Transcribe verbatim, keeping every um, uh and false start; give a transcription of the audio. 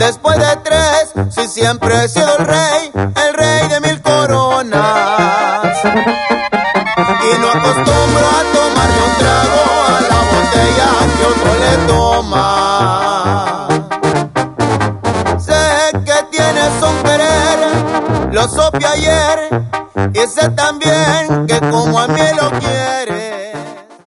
después de tres, si siempre he sido el rey, el rey de mil coronas. Y no acostumbro a tomarme un trago a la botella que otro le toma. Sé que tienes un querer, lo supe ayer, y sé también que como a mí lo quieres.